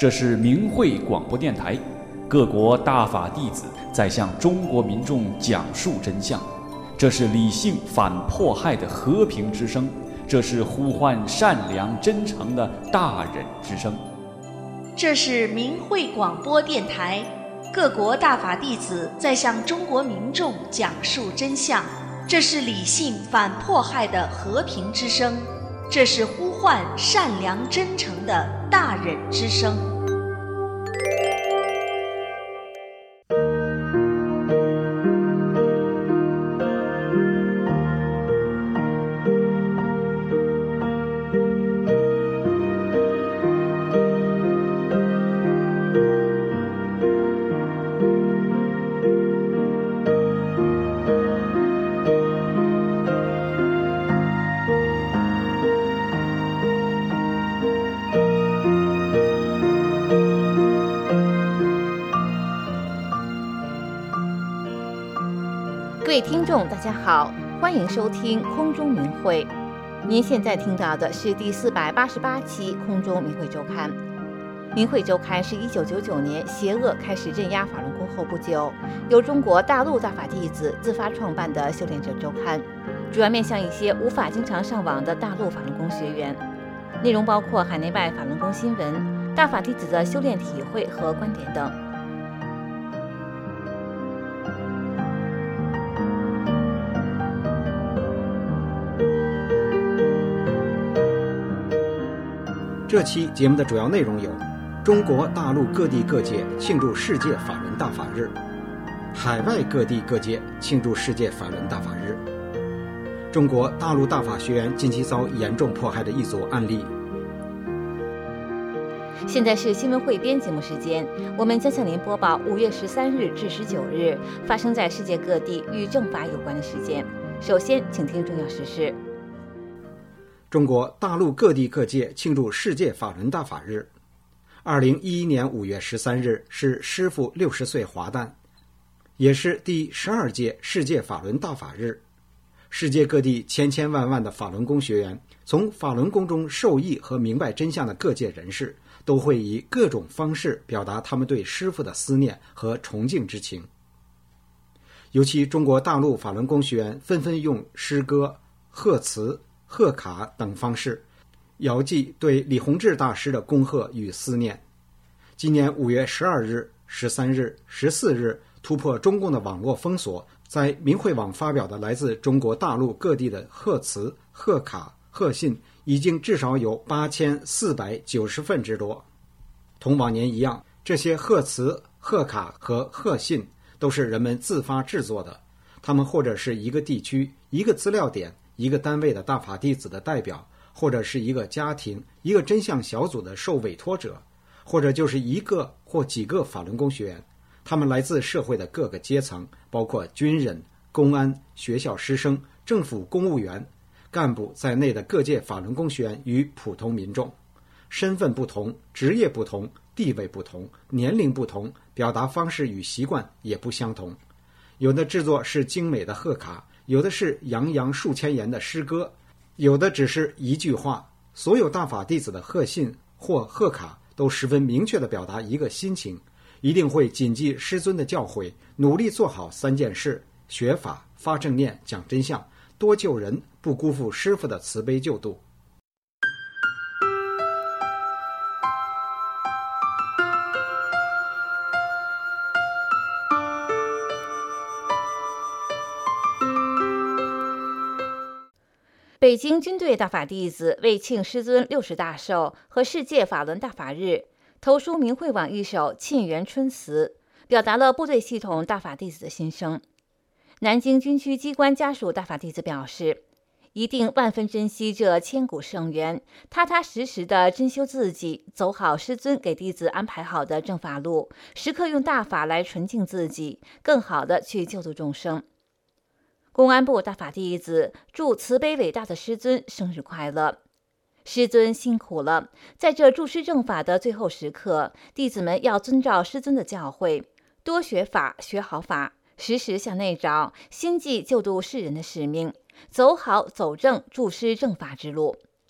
这是明慧广播电台，各国大法弟子在向中国民众讲述真相。这是理性反迫害的和平之声，这是呼唤善良真诚的大忍之声。 这是明慧广播电台，各国大法弟子在向中国民众讲述真相。这是理性反迫害的和平之声，这是呼唤善良真诚的大忍之声。 各位听众大家好，欢迎收听空中明慧。您现在听到的是第488期空中明慧周刊。明慧周刊是1999年邪恶开始镇压法轮功后不久，由中国大陆大法弟子自发创办的修炼者周刊，主要面向一些无法经常上网的大陆法轮功学员。内容包括海内外法轮功新闻、大法弟子的修炼体会和观点等。 这期节目的主要内容有：中国大陆各地各界庆祝世界法轮大法日，海外各地各界庆祝世界法轮大法日，中国大陆大法学员近期遭严重迫害的一组案例。 现在是新闻汇编节目时间，我们将向您播报5月13日至19日发生在世界各地与政法有关的事件。首先，请听重要时事。 中国大陆各地各界庆祝世界法轮大法日。2011年5月13日是师父60岁华诞，也是第12届世界法轮大法日。世界各地千千万万的法轮功学员，从法轮功中受益和明白真相的各界人士，都会以各种方式表达他们对师父的思念和崇敬之情。尤其中国大陆法轮功学员纷纷用诗歌、贺词、贺卡等方式遥寄对李洪志大师的恭贺与思念。今年5月12日、13日、14日突破中共的网络封锁，在明慧网发表的来自中国大陆各地的贺词、贺卡、贺信已经至少有8490份之多。同往年一样，这些贺词、贺卡和贺信都是人们自发制作的，他们或者是一个地区、一个资料点、一个单位的大法弟子的代表，或者是一个家庭、一个真相小组的受委托者，或者就是一个或几个法轮功学员。他们来自社会的各个阶层，包括军人、公安、学校师生、政府公务员、干部在内的各界法轮功学员与普通民众，身份不同，职业不同，地位不同，年龄不同，表达方式与习惯也不相同。有的制作是精美的贺卡，有的是洋洋数千言的诗歌，有的只是一句话。所有大法弟子的贺信或贺卡都十分明确地表达一个心情，一定会谨记师尊的教诲，努力做好3件事：学法、发正念、讲真相，多救人，不辜负师父的慈悲救度。 北京军队大法弟子为庆师尊60大寿和世界法轮大法日，投书明慧网一首沁园春词，表达了部队系统大法弟子的心声。南京军区机关家属大法弟子表示，一定万分珍惜这千古圣缘，踏踏实实地珍修自己，走好师尊给弟子安排好的正法路，时刻用大法来纯净自己，更好地去救度众生。公安部大法弟子祝慈悲伟大的师尊生日快乐。师尊辛苦了，在这助师正法的最后时刻，弟子们要遵照师尊的教诲，多学法，学好法，时时向内找，心系救度世人的使命，走好走正助师正法之路。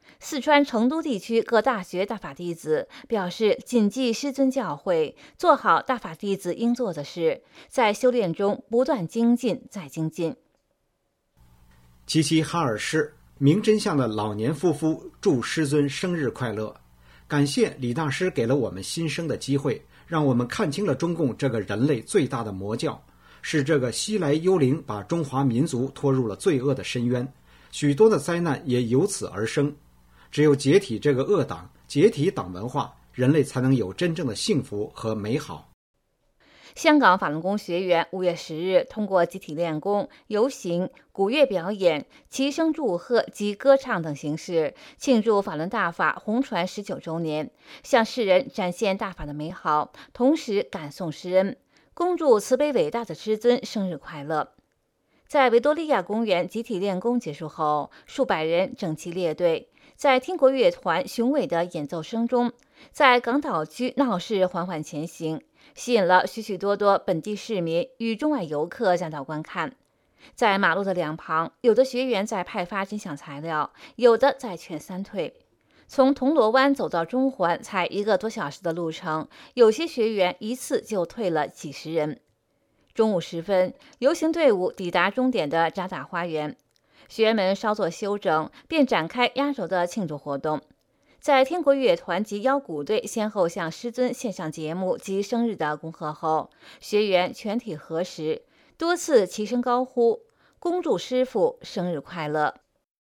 四川成都地区各大学大法弟子表示，谨记师尊教诲，做好大法弟子应做的事，在修炼中不断精进再精进。 齐齐哈尔市明真相的老年夫妇祝师尊生日快乐，感谢李大师给了我们新生的机会，让我们看清了中共这个人类最大的魔教，是这个西来幽灵把中华民族拖入了罪恶的深渊，许多的灾难也由此而生。只有解体这个恶党，解体党文化，人类才能有真正的幸福和美好。 香港法轮功学员5月10日通过集体练功、游行、鼓乐表演、齐声祝贺及歌唱等形式，庆祝法轮大法红传19周年，向世人展现大法的美好，同时感颂师恩，恭祝慈悲伟大的师尊生日快乐。在维多利亚公园集体练功结束后，数百人整齐列队，在天国乐团雄伟的演奏声中，在港岛区闹市缓缓前行，吸引了许许多多本地市民与中外游客赶到观看。在马路的两旁，有的学员在派发真相材料，有的在劝三退。从铜锣湾走到中环才1个多小时的路程，有些学员一次就退了几十人。中午时分，游行队伍抵达终点的渣打花园，学员们稍作休整，便展开压轴的庆祝活动。在天国乐团及腰鼓队先后向师尊献上节目及生日的恭贺后，学员全体合十，多次齐声高呼“恭祝师父生日快乐”。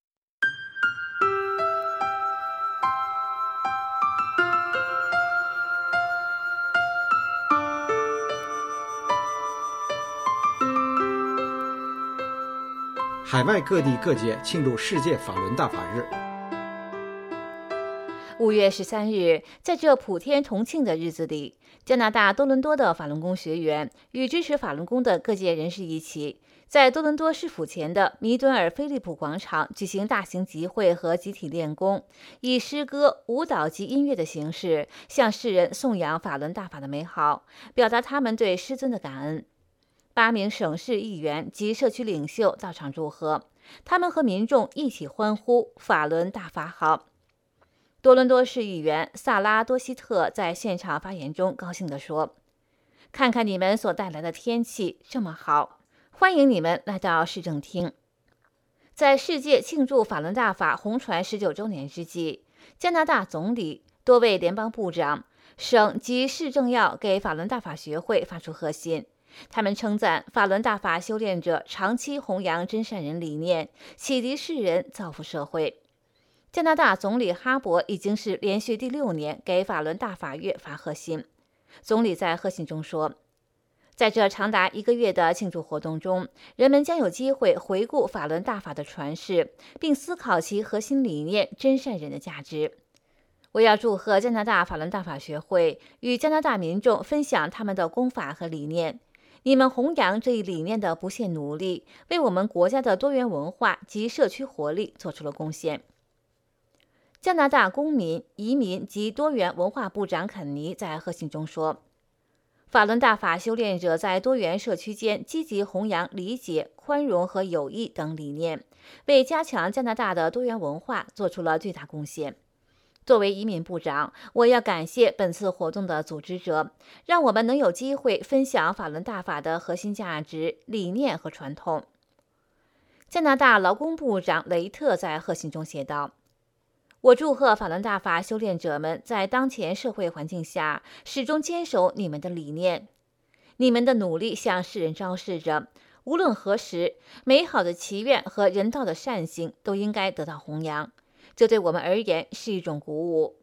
海外各地各界庆祝世界法轮大法日。 5月13日，在这普天同庆的日子里，加拿大多伦多的法轮功学员与支持法轮功的各界人士一起，在多伦多市府前的弥敦尔菲利普广场举行大型集会和集体练功，以诗歌、舞蹈及音乐的形式，向世人颂扬法轮大法的美好，表达他们对师尊的感恩。8名省市议员及社区领袖到场祝贺，他们和民众一起欢呼法轮大法好。多伦多市议员萨拉多希特在现场发言中高兴地说：“看看你们所带来的天气这么好，欢迎你们来到市政厅。”在世界庆祝法轮大法红传19周年之际，加拿大总理、多位联邦部长、省及市政要给法轮大法学会发出贺信。他们称赞法轮大法修炼者长期弘扬真善人理念，启迪世人，造福社会。加拿大总理哈珀已经是连续第6年给法轮大法月发贺信。总理在贺信中说，在这长达1个月的庆祝活动中，人们将有机会回顾法轮大法的传世，并思考其核心理念真善人的价值。我要祝贺加拿大法轮大法学会与加拿大民众分享他们的功法和理念。你们弘扬这一理念的不懈努力，为我们国家的多元文化及社区活力做出了贡献。加拿大公民、移民及多元文化部长肯尼在贺信中说，法轮大法修炼者在多元社区间积极弘扬理解、宽容和友谊等理念，为加强加拿大的多元文化做出了巨大贡献。作为移民部长，我要感谢本次活动的组织者，让我们能有机会分享法轮大法的核心价值、理念和传统。加拿大劳工部长雷特在贺信中写道：“我祝贺法轮大法修炼者们在当前社会环境下始终坚守你们的理念，你们的努力向世人昭示着，无论何时，美好的祈愿和人道的善行都应该得到弘扬。这对我们而言是一种鼓舞。”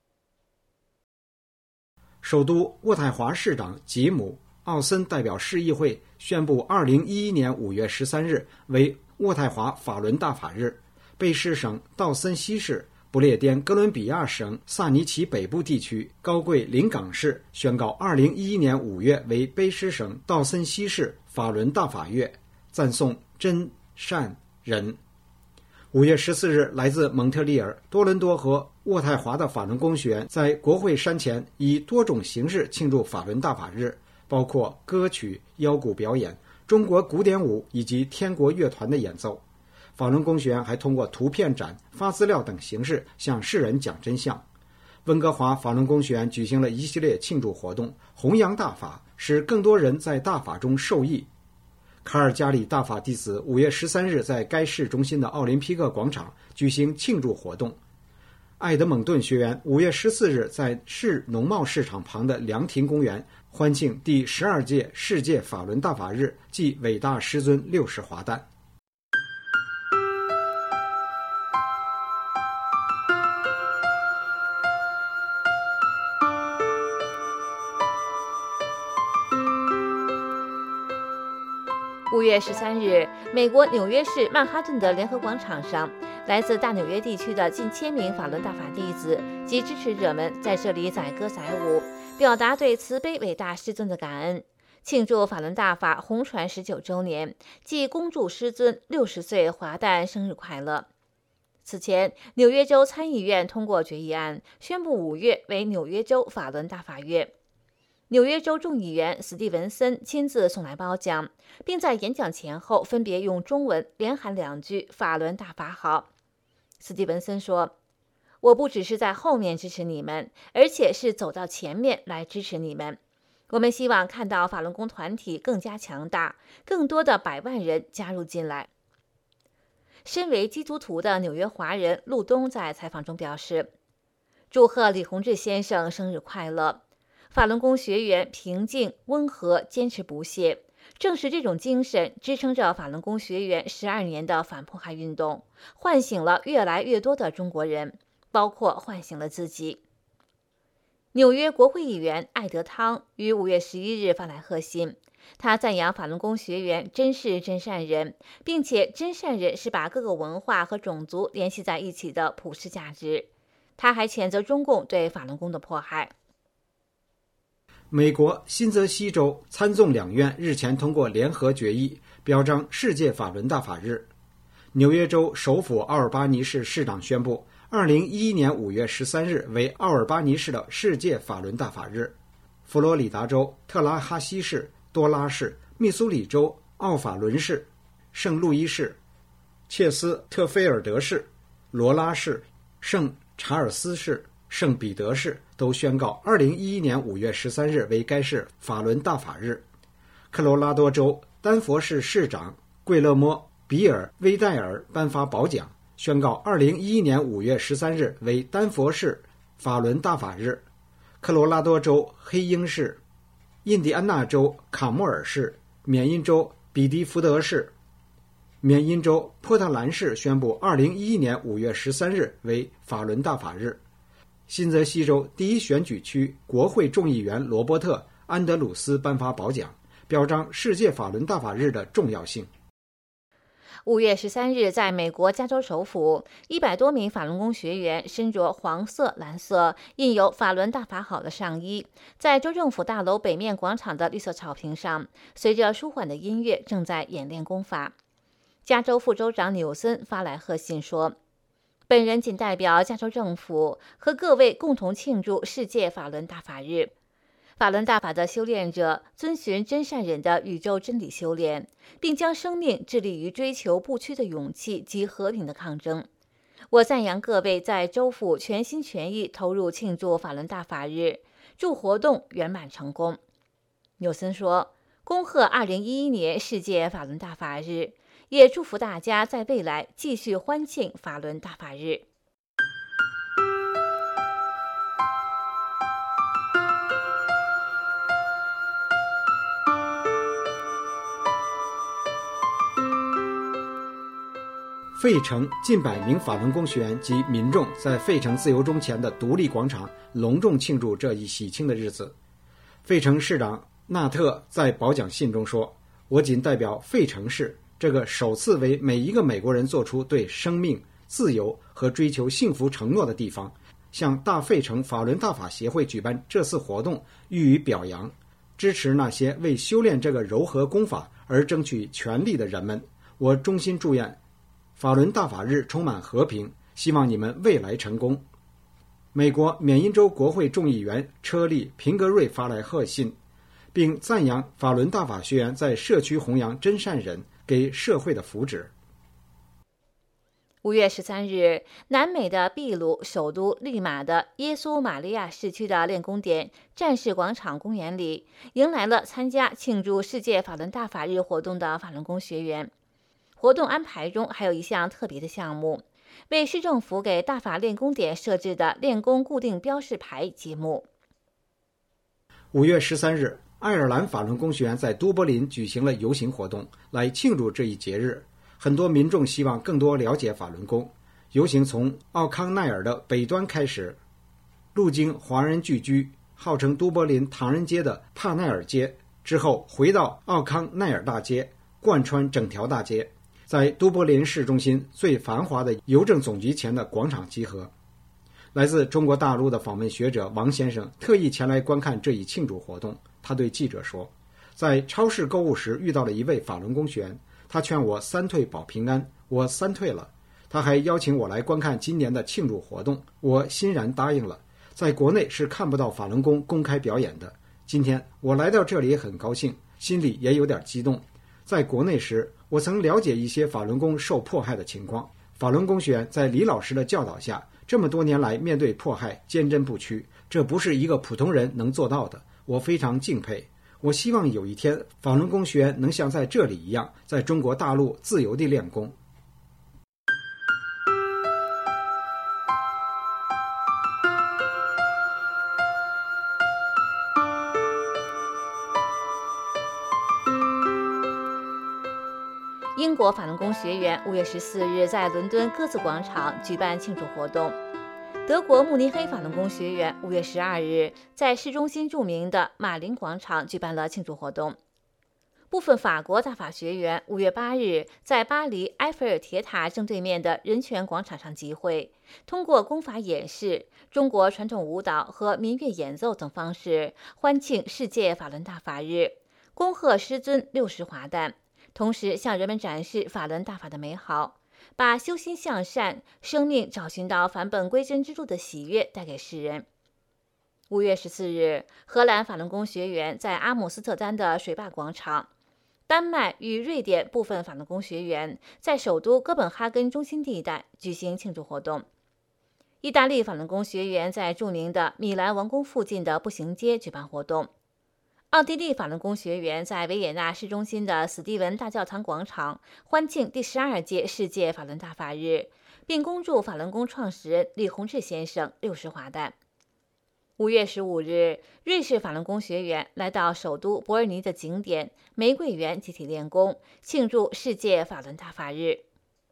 首都渥太华市长吉姆·奥森代表市议会宣布2011年5月13日为渥太华法轮大法日，卑诗省道森西市、不列颠哥伦比亚省萨尼奇北部地区、高贵临港市宣告2011年5月为卑诗省道森西市法轮大法月，赞颂真善人。5月14日，来自蒙特利尔、多伦多和渥太华的法轮功学员在国会山前以多种形式庆祝法轮大法日，包括歌曲、腰鼓表演、中国古典舞以及天国乐团的演奏。 法轮功学员还通过图片展、发资料等形式向世人讲真相。温哥华法轮功学员举行了一系列庆祝活动，弘扬大法，使更多人在大法中受益。卡尔加里大法弟子5月13日在该市中心的奥林匹克广场举行庆祝活动。埃德蒙顿学员5月14日在市农贸市场旁的凉亭公园欢庆第12届世界法轮大法日暨伟大师尊60华诞。 5月13日，美国纽约市曼哈顿的联合广场上，来自大纽约地区的近1000名法轮大法弟子及支持者们在这里载歌载舞，表达对慈悲伟大师尊的感恩，庆祝法轮大法红传19周年，暨恭祝师尊60岁华诞生日快乐。此前，纽约州参议院通过决议案，宣布5月为纽约州法轮大法月。纽约州众议员史蒂文森亲自送来褒奖，并在演讲前后分别用中文连喊2句“法轮大法好”。史蒂文森说：“我不只是在后面支持你们，而且是走到前面来支持你们。我们希望看到法轮功团体更加强大，更多的100万人加入进来。”身为基督徒的纽约华人陆东在采访中表示：“祝贺李洪志先生生日快乐！法轮功学员平静、温和、坚持不懈，正是这种精神支撑着法轮功学员12年的反迫害运动，唤醒了越来越多的中国人，包括唤醒了自己。”纽约国会议员艾德汤于5月11日发来贺信，他赞扬法轮功学员真是真善人，并且真善人是把各个文化和种族联系在一起的普世价值。他还谴责中共对法轮功的迫害。 美国新泽西州参众两院日前通过联合决议，表彰世界法轮大法日。纽约州首府奥尔巴尼市市长宣布，2011年5月13日为奥尔巴尼市的世界法轮大法日。佛罗里达州特拉哈西市、多拉市、密苏里州奥法伦市、圣路易市、切斯特菲尔德市、罗拉市、圣查尔斯市、圣彼得市都宣告2011年5月13日为该市法轮大法日。科罗拉多州丹佛市市长桂勒莫·比尔·威戴尔颁发褒奖，宣告2011年5月13日为丹佛市法轮大法日。科罗拉多州黑鹰市、印第安纳州卡莫尔市、缅因州比迪福德市、缅因州波特兰市宣布2011年5月13日为法轮大法日。新泽西州第一选举区国会众议员罗伯特·安德鲁斯颁发褒奖，表彰世界法轮大法日的重要性。 5月13日，在美国加州首府，100多名法轮功学员身着黄色、蓝色印有“法轮大法好”的上衣，在州政府大楼北面广场的绿色草坪上，随着舒缓的音乐正在演练功法。加州副州长纽森发来贺信说：“本人仅代表加州政府和各位共同庆祝世界法轮大法日。法轮大法的修炼者遵循真善忍的宇宙真理修炼，并将生命致力于追求不屈的勇气及和平的抗争。我赞扬各位在州府全心全意投入庆祝法轮大法日，祝活动圆满成功。”纽森说：“恭贺2011年世界法轮大法日，也祝福大家在未来继续欢庆法轮大法日。” 费城近100名法轮功学员及民众在费城自由钟前的独立广场隆重庆祝这一喜庆的日子。费城市长纳特在褒奖信中说：“我仅代表费城市这个首次为每一个美国人做出对生命、自由和追求幸福承诺的地方，向大费城法轮大法协会举办这次活动予以表扬，支持那些为修炼这个柔和功法而争取权利的人们。我衷心祝愿法轮大法日充满和平，希望你们未来成功。”美国缅因州国会众议员车利·平格瑞发来贺信，并赞扬法轮大法学员在社区弘扬真善忍，给社会的福祉。 5月13日，南美的秘鲁首都利马的耶稣玛利亚市区的练功点战士广场公园里，迎来了参加庆祝世界法轮大法日活动的法轮功学员。活动安排中还有一项特别的项目，为市政府给大法练功点设置的练功固定标示牌揭幕。 5月13日，爱尔兰法轮功学员在都柏林举行了游行活动，来庆祝这一节日。很多民众希望更多了解法轮功。游行从奥康奈尔的北端开始，路经华人聚居、号称都柏林唐人街的帕奈尔街，之后回到奥康奈尔大街，贯穿整条大街，在都柏林市中心最繁华的邮政总局前的广场集合。来自中国大陆的访问学者王先生特意前来观看这一庆祝活动。他对记者说，在超市购物时遇到了一位法轮功学员，他劝我3退保平安，我3退了。他还邀请我来观看今年的庆祝活动，我欣然答应了。在国内是看不到法轮功公开表演的，今天我来到这里很高兴，心里也有点激动。在国内时，我曾了解一些法轮功受迫害的情况。法轮功学员在李老师的教导下，这么多年来面对迫害坚贞不屈，这不是一个普通人能做到的，我非常敬佩。我希望有一天法轮功学员能像在这里一样，在中国大陆自由地练功。 英国法轮功学员5月14日在伦敦鸽子广场举办庆祝活动。德国慕尼黑法轮功学员5月12日在市中心著名的马林广场举办了庆祝活动。部分法国大法学员5月8日在巴黎埃菲尔铁塔正对面的人权广场上集会，通过功法演示、中国传统舞蹈和民乐演奏等方式欢庆世界法轮大法日，恭贺师尊60华诞，同时向人们展示法轮大法的美好，把修心向善、生命找寻到返本归真之路的喜悦带给世人。5月14日，荷兰法轮功学员在阿姆斯特丹的水坝广场，丹麦与瑞典部分法轮功学员在首都哥本哈根中心地带举行庆祝活动。意大利法轮功学员在著名的米兰王宫附近的步行街举办活动。奥地利法轮功学员在维也纳市中心的史蒂文大教堂广场欢庆第12届世界法轮大法日，并恭祝法轮功创始人李洪志先生60华诞。5月15日，瑞士法轮功学员来到首都伯尔尼的景点玫瑰园集体练功，庆祝世界法轮大法日。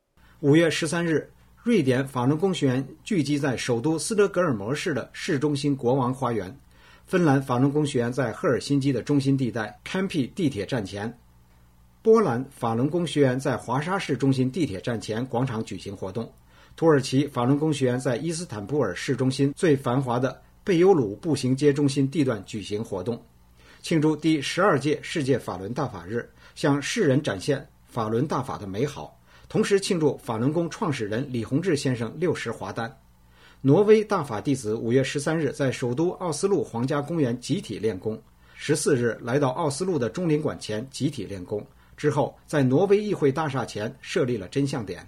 5月13日，瑞典法轮功学员聚集在首都斯德哥尔摩市的市中心国王花园。芬兰法轮功学员在赫尔辛基的中心地带坎皮地铁站前，波兰法轮功学员在华沙市中心地铁站前广场举行活动，土耳其法轮功学员在伊斯坦布尔市中心最繁华的贝尤鲁步行街中心地段举行活动，庆祝第12届世界法轮大法日，向世人展现法轮大法的美好，同时庆祝法轮功创始人李洪志先生60华诞。挪威大法弟子5月13日在首都奥斯陆皇家公园集体练功，14日来到奥斯陆的中领馆前集体练功，之后在挪威议会大厦前设立了真相点。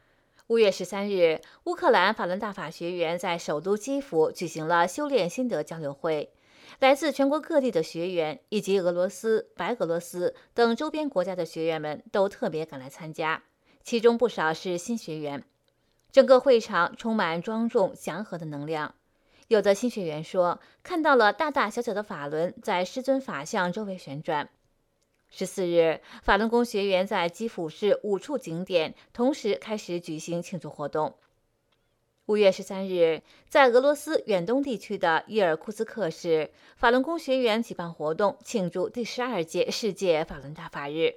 5月13日，乌克兰法轮大法学员在首都基辅举行了修炼心得交流会，来自全国各地的学员以及俄罗斯、白俄罗斯等周边国家的学员们都特别赶来参加，其中不少是新学员。整个会场充满庄重祥和的能量。有的新学员说，看到了大大小小的法轮在师尊法像周围旋转。14日，法轮功学员在基辅市5处景点同时开始举行庆祝活动。5月13日，在俄罗斯远东地区的伊尔库茨克市，法轮功学员举办活动，庆祝第12届世界法轮大法日。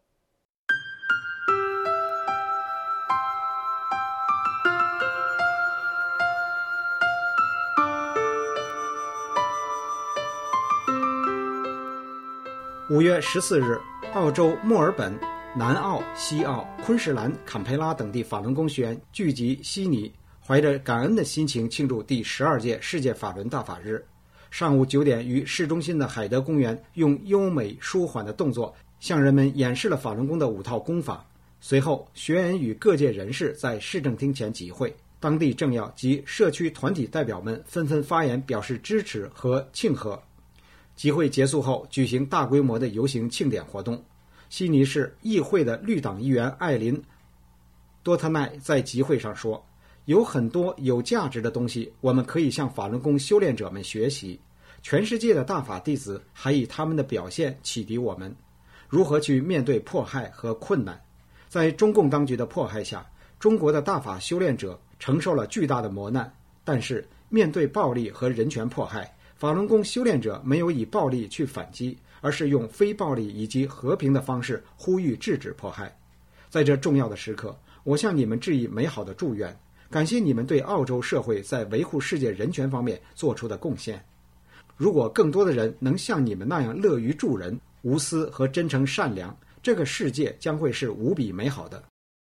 5月14日，澳洲墨尔本、南澳、西澳、昆士兰、坎培拉等地法轮功学员聚集悉尼，怀着感恩的心情庆祝第12届世界法轮大法日。上午9点，于市中心的海德公园用优美舒缓的动作向人们演示了法轮功的5套功法。 随后，学员与各界人士在市政厅前集会，当地政要及社区团体代表们纷纷发言表示支持和庆贺。集会结束后，举行大规模的游行庆典活动。悉尼市议会的绿党议员艾琳·多特奈在集会上说，有很多有价值的东西我们可以向法轮功修炼者们学习，全世界的大法弟子还以他们的表现启迪我们如何去面对迫害和困难。在中共当局的迫害下，中国的大法修炼者承受了巨大的磨难，但是面对暴力和人权迫害，法轮功修炼者没有以暴力去反击，而是用非暴力以及和平的方式呼吁制止迫害。在这重要的时刻，我向你们致以美好的祝愿，感谢你们对澳洲社会在维护世界人权方面做出的贡献。如果更多的人能像你们那样乐于助人、无私和真诚善良，这个世界将会是无比美好的。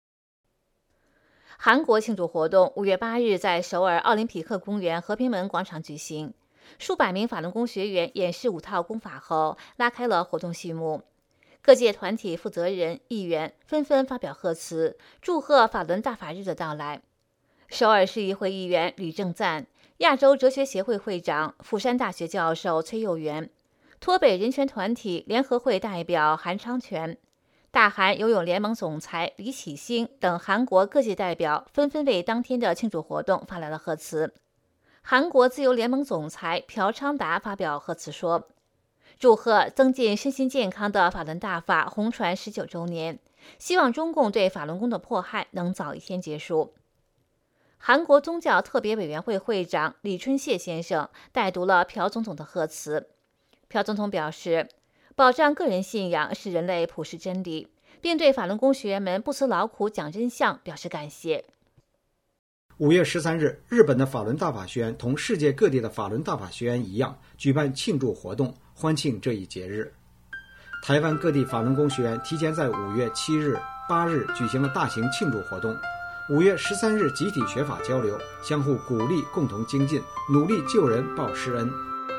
韩国庆祝活动5月8日在首尔奥林匹克公园和平门广场举行，数百名法轮功学员演示5套功法后，拉开了活动序幕。各界团体负责人、议员纷纷发表贺词，祝贺法轮大法日的到来。首尔市议会议员吕正赞、亚洲哲学协会会长、釜山大学教授崔佑元、脱北人权团体联合会代表韩昌全、大韩游泳联盟总裁李启兴等韩国各界代表纷纷为当天的庆祝活动发来了贺词。韩国自由联盟总裁朴昌达发表贺词说，祝贺增进身心健康的法轮大法红传19周年，希望中共对法轮功的迫害能早一天结束。韩国宗教特别委员会会长李春燮先生代读了朴总统的贺词。朴总统表示，保障个人信仰是人类普世真理，并对法轮功学员们不辞劳苦讲真相表示感谢。 5月13日，日本的法轮大法学院同世界各地的法轮大法学院一样，举办庆祝活动，欢庆这一节日。台湾各地法轮功学员提前在5月7日、8日举行了大型庆祝活动。5月13日集体学法交流，相互鼓励，共同精进，努力救人报师恩。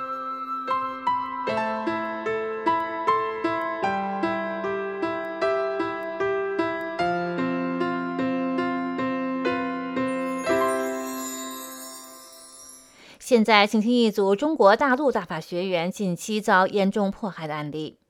现在请听一组中国大陆大法学员近期遭严重迫害的案例。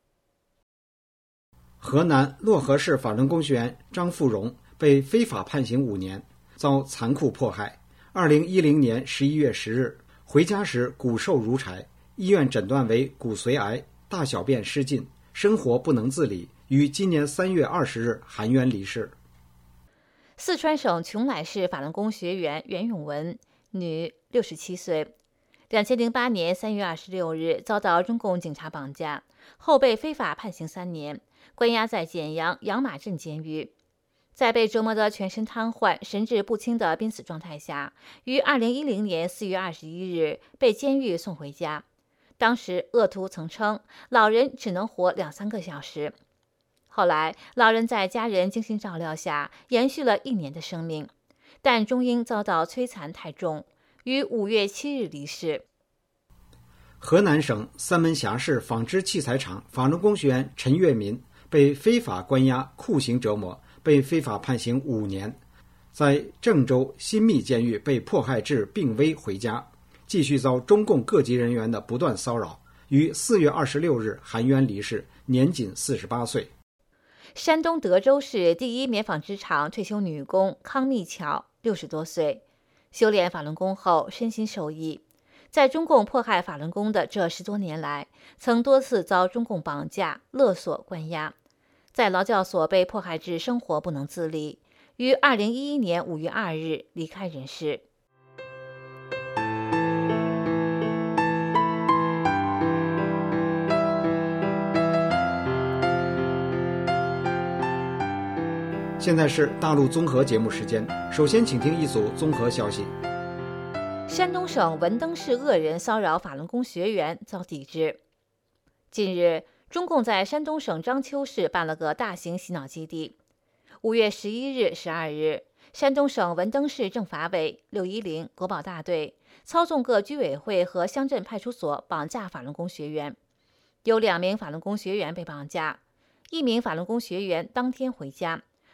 河南漯河市法轮功学员张富荣被非法判刑5年，遭残酷迫害。2010年11月10日回家时骨瘦如柴，医院诊断为骨髓癌，大小便失禁，生活不能自理，于今年3月20日含冤离世。 四川省邛崃市法轮功学员袁永文，女，67岁，2008年3月26日遭到中共警察绑架，后被非法判刑3年，关押在简阳养马镇监狱。在被折磨得全身瘫痪、神志不清的濒死状态下，于2010年4月21日被监狱送回家。当时恶徒曾称老人只能活2-3个小时。后来老人在家人精心照料下延续了1年的生命，但终因遭到摧残太重，于5月7日离世。 河南省三门峡市纺织器材厂法轮功学员陈月民被非法关押、酷刑折磨，被非法判刑5年，在郑州新密监狱被迫害至病危回家，继续遭中共各级人员的不断骚扰，于4月26日含冤离世，年仅48岁。 山东德州市第一棉纺织厂退休女工康密巧，60多岁，修炼法轮功后身心受益，在中共迫害法轮功的这10多年来，曾多次遭中共绑架、勒索、关押，在劳教所被迫害至生活不能自理，于2011年5月2日离开人世。 现在是大陆综合节目时间，首先请听一组综合消息。 山东省文登市恶人骚扰法轮功学员遭抵制。近日，中共在山东省章丘市办了个大型洗脑基地。5月11日、12日，山东省文登市政法委、610国保大队操纵各居委会和乡镇派出所绑架法轮功学员，有2名法轮功学员被绑架，1名法轮功学员当天回家，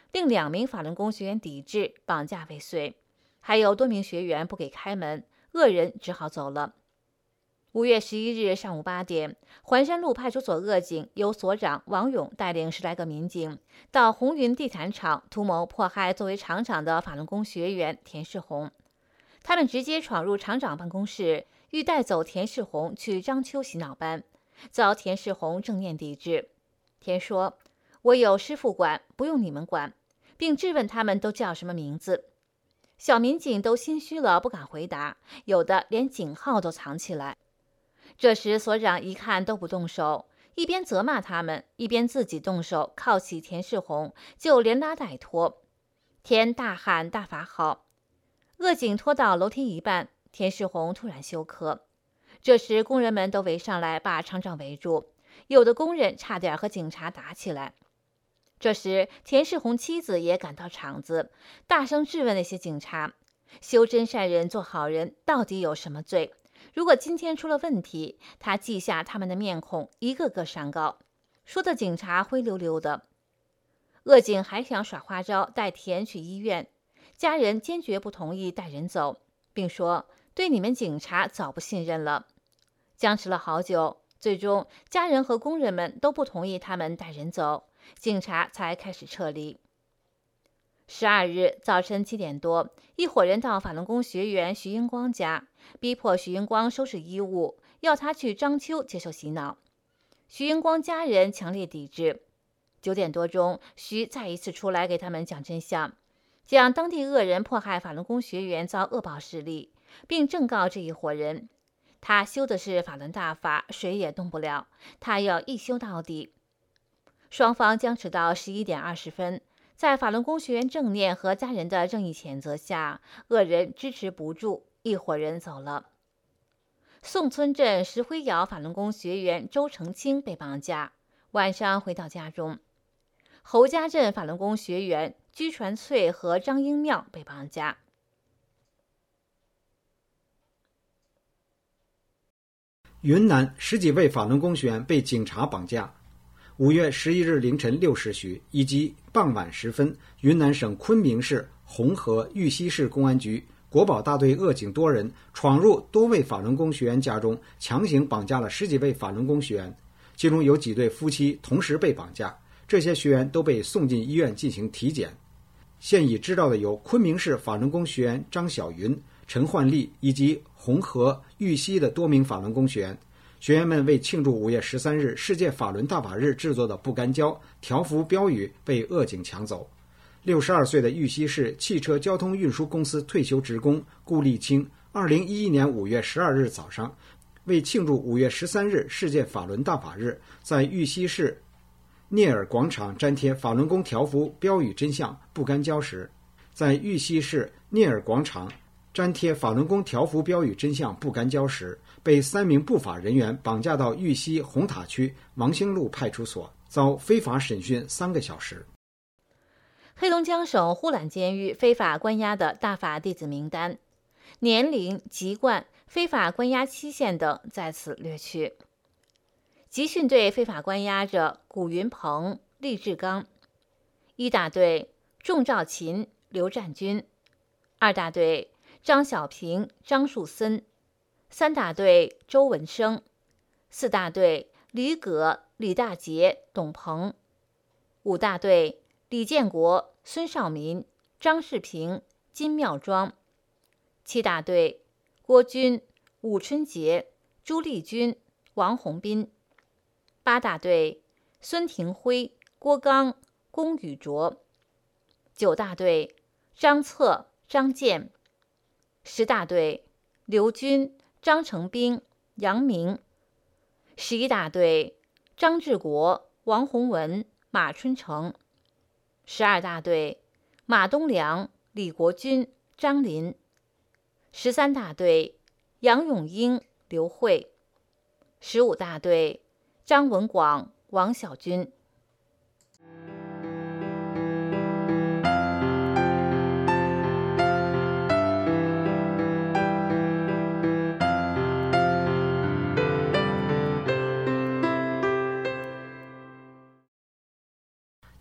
另2名法轮功学员抵制，绑架未遂，还有多名学员不给开门，恶人只好走了。5月11日上午8点，环山路派出所恶警由所长王勇带领10来个民警到红云地毯厂图谋迫害作为厂长的法轮功学员田世红。他们直接闯入厂长办公室，欲带走田世红去章丘洗脑班，遭田世红正面抵制。田说：“我有师傅管，不用你们管。”并质问他们都叫什么名字。小民警都心虚了，不敢回答，有的连警号都藏起来。这时所长一看都不动手，一边责骂他们，一边自己动手铐起田世红，就连拉带拖。田大喊大法好。恶警拖到楼梯一半，田世红突然休克。这时工人们都围上来把厂长围住，有的工人差点和警察打起来。这时田世红妻子也赶到场子，大声质问那些警察：修真善人做好人到底有什么罪？如果今天出了问题，他记下他们的面孔，一个个上告。说的警察灰溜溜的。恶警还想耍花招，带田去医院，家人坚决不同意带人走，并说对你们警察早不信任了。僵持了好久，最终家人和工人们都不同意他们带人走，警察才开始撤离。12日早晨7点多，一伙人到法轮功学员徐英光家，逼迫徐英光收拾衣物，要他去章丘接受洗脑。徐英光家人强烈抵制。9点多钟，徐再一次出来给他们讲真相，讲当地恶人迫害法轮功学员遭恶报势力，并正告这一伙人，他修的是法轮大法，谁也动不了，他要一修到底。双方僵持到11点20分，在法轮功学员正念和家人的正义谴责下，恶人支持不住，一伙人走了。宋村镇石灰窑法轮功学员周成清被绑架，晚上回到家中。侯家镇法轮功学员居传翠和张英妙被绑架。 云南10几位法轮功学员被警察绑架。5月11日凌晨6时许以及傍晚时分，云南省昆明市红河玉溪市公安局国保大队恶警多人闯入多位法轮功学员家中，强行绑架了10几位法轮功学员，其中有几对夫妻同时被绑架，这些学员都被送进医院进行体检。现已知道的有昆明市法轮功学员张小云、陈焕丽以及红河玉溪的多名法轮功学员。学员们为庆祝5月13日世界法轮大法日制作的不干胶条幅标语被恶警抢走。62岁的玉溪市汽车交通运输公司退休职工顾立清2011年5月12日早上，为庆祝5月13日世界法轮大法日，在玉溪市聂耳广场粘贴法轮功条幅标语真相不干胶时，在玉溪市聂耳广场粘贴法轮功条幅标语真相不干胶时，被3名不法人员绑架到玉溪红塔区王兴路派出所，遭非法审讯3个小时。 黑龙江省呼兰监狱非法关押的大法弟子名单，年龄、籍贯、非法关押期限等在此略去。集训队非法关押着古云鹏、厉志刚。1大队仲兆勤、刘占军。2大队张小平、张树森。3大队周文生。4大队李葛、李大杰、董鹏。5大队李建国、孙少民、张世平、金妙庄。7大队郭军、武春杰、朱丽君、王洪斌。8大队孙廷辉、郭刚、龚宇卓。9大队张策、张健。10大队刘军、张成兵、杨明。11大队张志国、王洪文、马春成。12大队马东良、李国军、张林。13大队杨永英、刘慧。15大队张文广、王小军。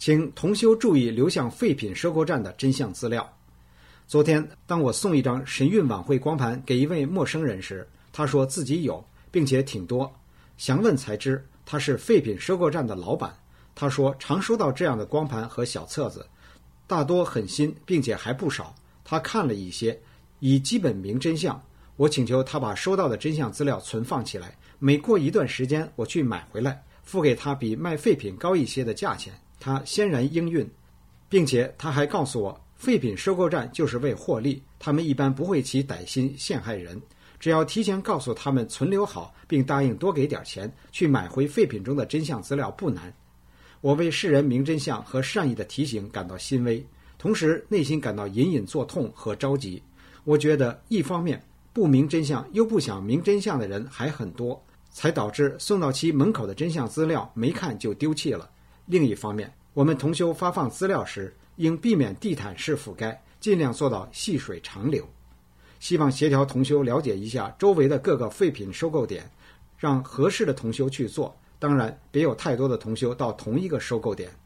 请同修注意流向废品收购站的真相资料。昨天，当我送一张神韵晚会光盘给一位陌生人时，他说自己有，并且挺多。详问才知，他是废品收购站的老板。他说常收到这样的光盘和小册子，大多很新，并且还不少。他看了一些，已基本明真相。我请求他把收到的真相资料存放起来，每过一段时间我去买回来，付给他比卖废品高一些的价钱。他欣然应允，并且他还告诉我，废品收购站就是为获利，他们一般不会起歹心陷害人，只要提前告诉他们存留好，并答应多给点钱，去买回废品中的真相资料不难。我为世人明真相和善意的提醒感到欣慰，同时内心感到隐隐作痛和着急。我觉得一方面不明真相又不想明真相的人还很多，才导致送到其门口的真相资料没看就丢弃了。另一方面，我们同修发放资料时应避免地毯式覆盖，尽量做到细水长流。希望协调同修了解一下周围的各个废品收购点，让合适的同修去做，当然别有太多的同修到同一个收购点。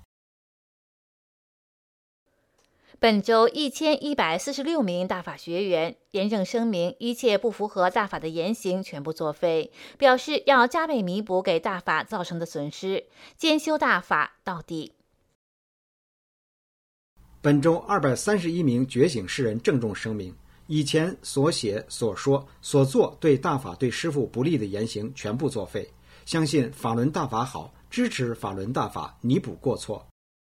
本周1146名大法学员严正声明，一切不符合大法的言行全部作废，表示要加倍弥补给大法造成的损失，兼修大法到底。 本周231名觉醒世人郑重声明，以前所写、所说、所做对大法对师父不利的言行全部作废，相信法轮大法好，支持法轮大法，弥补过错。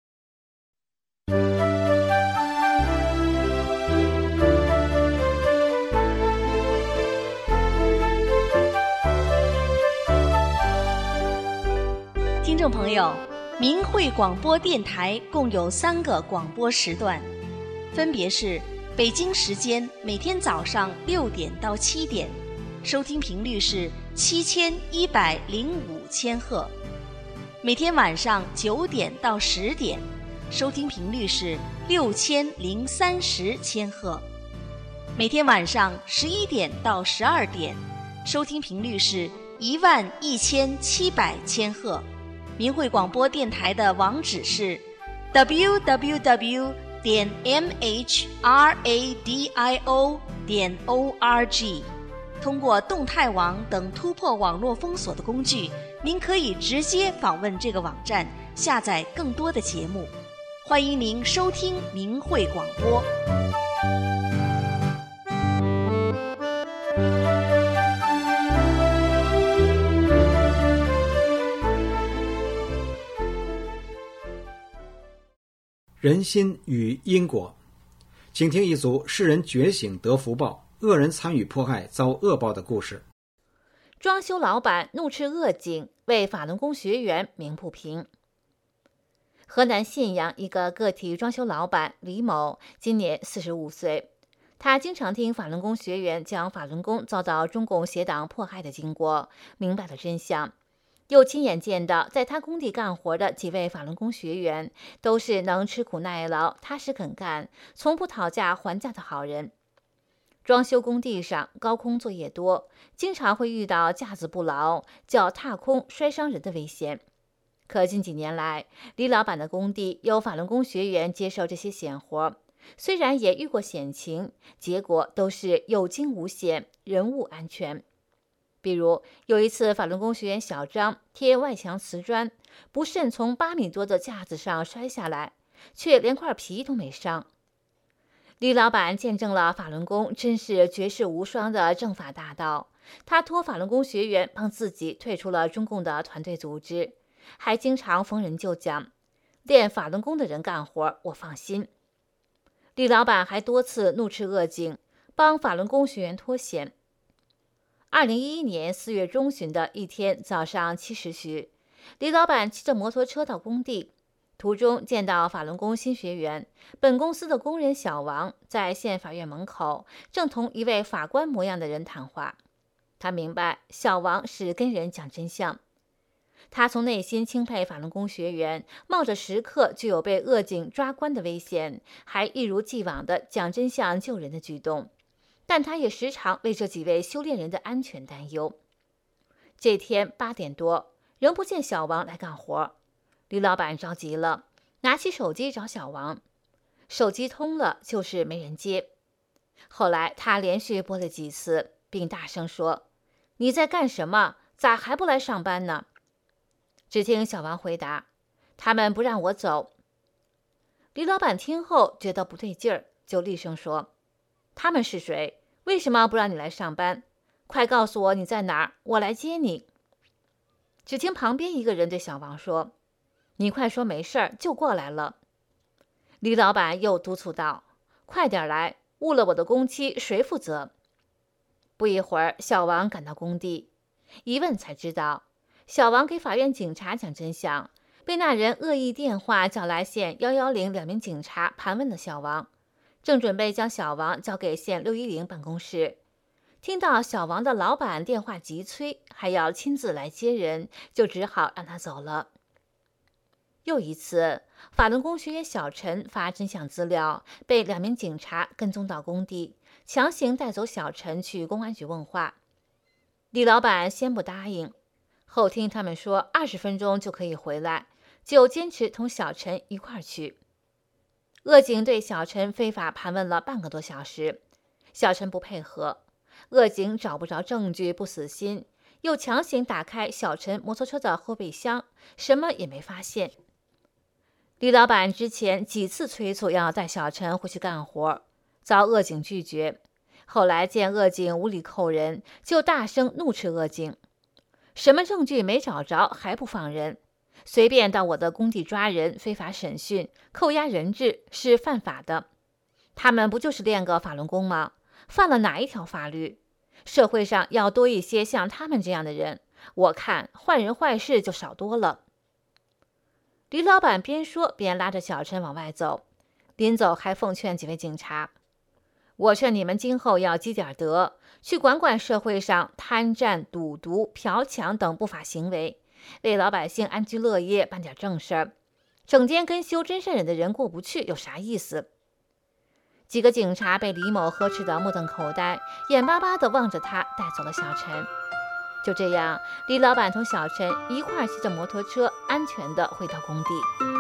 听众朋友，明慧广播电台共有3个广播时段，分别是北京时间每天早上6点到7点，收听频率是7105千赫；每天晚上9点到10点，收听频率是6030千赫；每天晚上11点到12点，收听频率是11700千赫。明慧广播电台的网址是 www.mhradio.org。 通过动态网等突破网络封锁的工具，您可以直接访问这个网站，下载更多的节目。欢迎您收听明慧广播。 人心与因果，请听一组世人觉醒得福报，恶人参与迫害遭恶报的故事。 装修老板怒斥恶警，为法轮功学员鸣不平。河南信阳一个个体装修老板李某今年45岁，他经常听法轮功学员讲法轮功遭到中共邪党迫害的经过，明白了真相。又亲眼见到在他工地干活的几位法轮功学员都是能吃苦耐劳、踏实肯干、从不讨价还价的好人。装修工地上高空作业多，经常会遇到架子不牢、脚踏空摔伤人的危险。可近几年来，李老板的工地有法轮功学员接受这些险活，虽然也遇过险情，结果都是有惊无险，人物安全。比如有一次，法轮功学员小张贴外墙瓷砖，不慎从8米多的架子上摔下来，却连块皮都没伤。李老板见证了法轮功真是绝世无双的正法大道，他托法轮功学员帮自己退出了中共的团队组织，还经常逢人就讲，练法轮功的人干活我放心。李老板还多次怒斥恶警，帮法轮功学员脱险。2011年4月中旬的一天早上7时许，李老板骑着摩托车到工地，途中见到法轮功新学员本公司的工人小王在县法院门口正同一位法官模样的人谈话。他明白小王是跟人讲真相，他从内心钦佩法轮功学员冒着时刻就有被恶警抓关的危险，还一如既往的讲真相救人的举动，但他也时常为这几位修炼人的安全担忧。这天8点多，仍不见小王来干活，李老板着急了， 拿起手机找小王，手机通了就是没人接。后来他连续拨了几次，并大声说：“你在干什么？咋还不来上班呢？”只听小王回答：“他们不让我走。”李老板听后觉得不对劲儿，就厉声说：“他们是谁？为什么不让你来上班？快告诉我你在哪儿，我来接你。”只听旁边一个人对小王说：“你快说没事儿，就过来了。”李老板又督促道：“快点来，误了我的工期谁负责？”不一会儿，小王赶到工地，一问才知道，小王给法院警察讲真相，被那人恶意电话叫来县1102名警察盘问了小王，正准备将小王交给县610办公室，听到小王的老板电话急催，还要亲自来接人，就只好让他走了。又一次，法轮功学员小陈发真相资料，被2名警察跟踪到工地，强行带走小陈去公安局问话。李老板先不答应，后听他们说20分钟就可以回来，就坚持同小陈一块儿去。恶警对小陈非法盘问了半个多小时，小陈不配合，恶警找不着证据不死心，又强行打开小陈摩托车的后备箱，什么也没发现。李老板之前几次催促要带小陈回去干活，遭恶警拒绝。后来见恶警无理扣人，就大声怒斥恶警：“什么证据没找着还不放人？随便到我的工地抓人，非法审讯，扣押人质是犯法的。他们不就是练个法轮功吗？犯了哪一条法律？社会上要多一些像他们这样的人，我看坏人坏事就少多了。”李老板边说边拉着小陈往外走，临走还奉劝几位警察：“我劝你们今后要积点德，去管管社会上贪占、赌毒、嫖抢等不法行为，为老百姓安居乐业办点正事儿。整天跟修真善忍的人过不去，有啥意思？”几个警察被李某呵斥得目瞪口呆，眼巴巴地望着他带走了小陈。就这样，李老板同小陈一块儿骑着摩托车，安全地回到工地。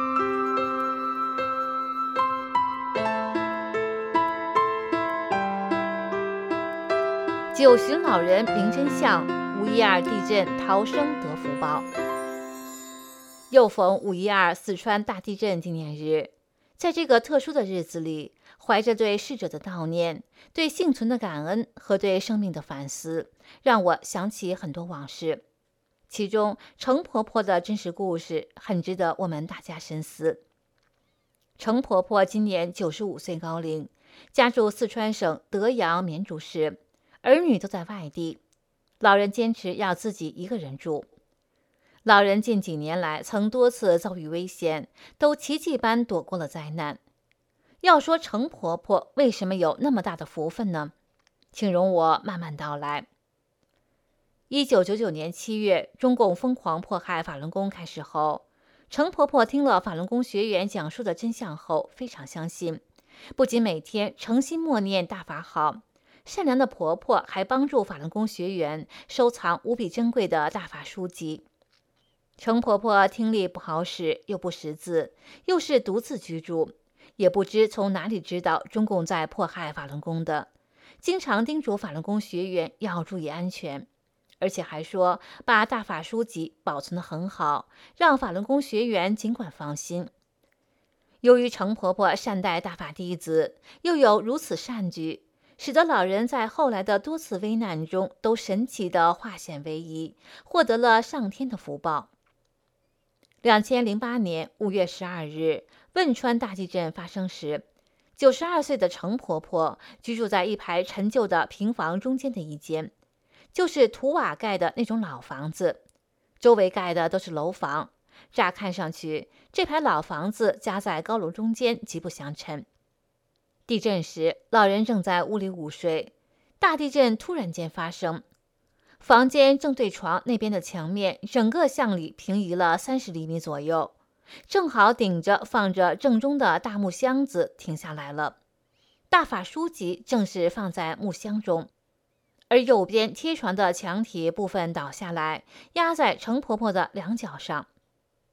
九旬老人明真相，512地震逃生得福报。又逢512四川大地震纪念日，在这个特殊的日子里，怀着对逝者的悼念、对幸存的感恩和对生命的反思，让我想起很多往事。其中，程婆婆的真实故事很值得我们大家深思。程婆婆今年95岁高龄，家住四川省德阳绵竹市，儿女都在外地，老人坚持要自己一个人住。老人近几年来曾多次遭遇危险，都奇迹般躲过了灾难。要说程婆婆为什么有那么大的福分呢？请容我慢慢道来。1999年7月，中共疯狂迫害法轮功开始后，程婆婆听了法轮功学员讲述的真相后，非常相信，不仅每天诚心默念大法好，善良的婆婆还帮助法轮功学员收藏无比珍贵的大法书籍。程婆婆听力不好使，又不识字，又是独自居住，也不知从哪里知道中共在迫害法轮功的，经常叮嘱法轮功学员要注意安全，而且还说把大法书籍保存得很好，让法轮功学员尽管放心。由于程婆婆善待大法弟子，又有如此善举，使得老人在后来的多次危难中都神奇地化险为夷，获得了上天的福报。2008年5月12日，汶川大地震发生时，92岁的程婆婆居住在一排陈旧的平房中间的一间，就是土瓦盖的那种老房子，周围盖的都是楼房，乍看上去，这排老房子夹在高楼中间，极不相称。地震时，老人正在屋里午睡，大地震突然间发生，房间正对床那边的墙面整个向里平移了30厘米左右，正好顶着放着正中的大木箱子停下来了。大法书籍正是放在木箱中，而右边贴床的墙体部分倒下来，压在程婆婆的两脚上。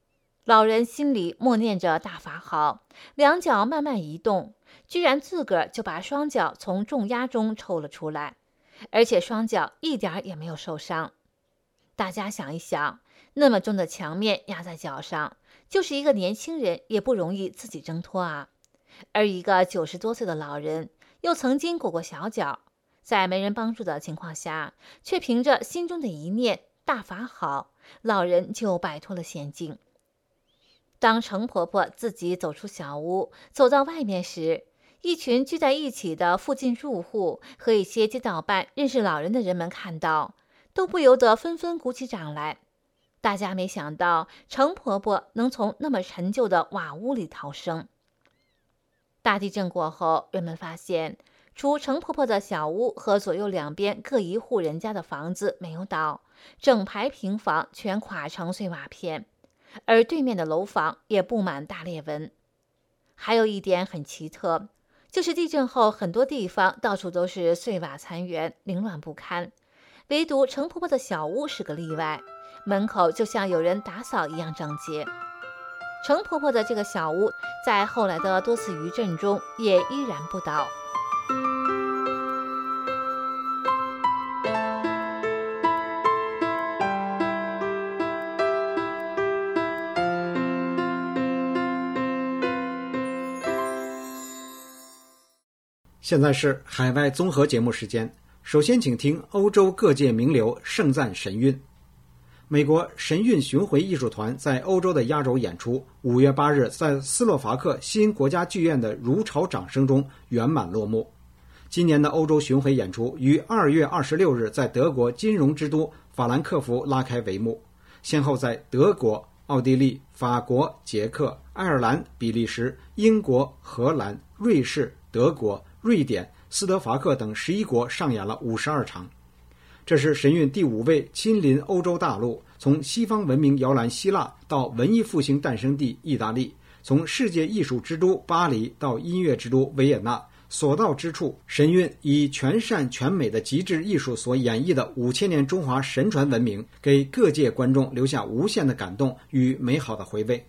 老人心里默念着大法好，两脚慢慢移动，居然自个儿就把双脚从重压中抽了出来，而且双脚一点也没有受伤。大家想一想，那么重的墙面压在脚上，就是一个年轻人也不容易自己挣脱啊。而一个90多岁的老人，又曾经裹过小脚，在没人帮助的情况下，却凭着心中的一念大法好，老人就摆脱了险境。当程婆婆自己走出小屋，走到外面时，一群聚在一起的附近住户和一些街道办认识老人的人们看到，都不由得纷纷鼓起掌来。大家没想到程婆婆能从那么陈旧的瓦屋里逃生。大地震过后，人们发现除程婆婆的小屋和左右两边各一户人家的房子没有倒，整排平房全垮成碎瓦片，而对面的楼房也布满大裂纹。还有一点很奇特，就是地震后很多地方到处都是碎瓦残垣，凌乱不堪，唯独程婆婆的小屋是个例外，门口就像有人打扫一样整洁。程婆婆的这个小屋在后来的多次余震中也依然不倒。 现在是海外综合节目时间，首先请听欧洲各界名流盛赞神韵。美国神韵巡回艺术团在欧洲的压轴演出5月8日在斯洛伐克新国家剧院的如潮掌声中圆满落幕。今年的欧洲巡回演出于2月26日在德国金融之都法兰克福拉开帷幕，先后在德国、奥地利、法国、捷克、爱尔兰、比利时、英国、荷兰、瑞士、德国、瑞典、斯德伐克等11国上演了52场。这是神韵第5位亲临欧洲大陆，从西方文明摇篮希腊到文艺复兴诞生地意大利，从世界艺术之都巴黎到音乐之都维也纳，所到之处，神韵以全善全美的极致艺术所演绎的5000年中华神传文明，给各界观众留下无限的感动与美好的回味。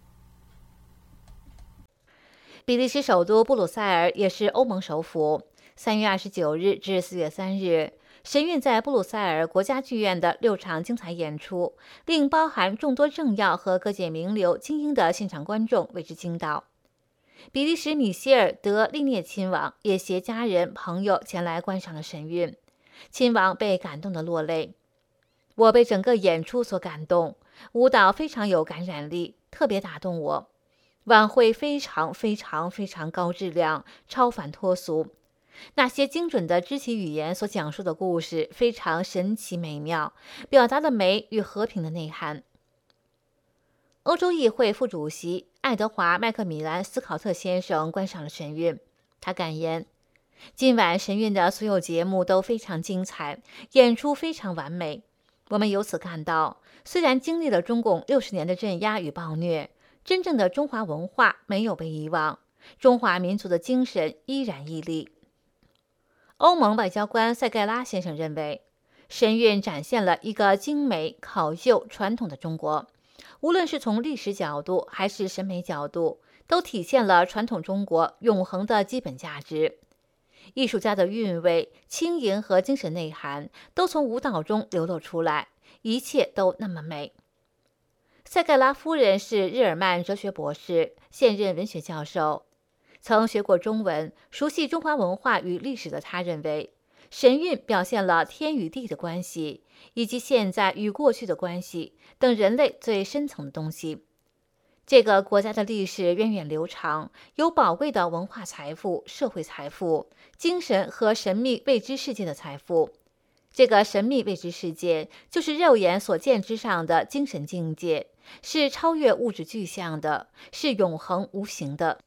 比利时首都布鲁塞尔也是欧盟首府。3月29日至4月3日，神韵在布鲁塞尔国家剧院的6场精彩演出，令包含众多政要和各界名流精英的现场观众为之惊到。比利时米歇尔·德利涅亲王也携家人朋友前来观赏了神韵，亲王被感动得落泪。我被整个演出所感动，舞蹈非常有感染力，特别打动我。晚会非常高质量，超凡脱俗。那些精准的肢体语言所讲述的故事非常神奇美妙，表达了美与和平的内涵。欧洲议会副主席爱德华·麦克米兰斯考特先生观赏了神韵，他感言：今晚神韵的所有节目都非常精彩，演出非常完美。我们由此看到，虽然经历了中共60年的镇压与暴虐，真正的中华文化没有被遗忘，中华民族的精神依然屹立。欧盟外交官塞盖拉先生认为，神韵展现了一个精美、考究、传统的中国，无论是从历史角度还是审美角度，都体现了传统中国永恒的基本价值。艺术家的韵味、轻盈和精神内涵都从舞蹈中流露出来，一切都那么美。塞盖拉夫人是日耳曼哲学博士，现任文学教授。曾学过中文，熟悉中华文化与历史的他认为，神韵表现了天与地的关系，以及现在与过去的关系等人类最深层的东西。这个国家的历史源远流长，有宝贵的文化财富、社会财富、精神和神秘未知世界的财富。这个神秘未知世界，就是肉眼所见之上的精神境界，是超越物质具象的，是永恒无形的。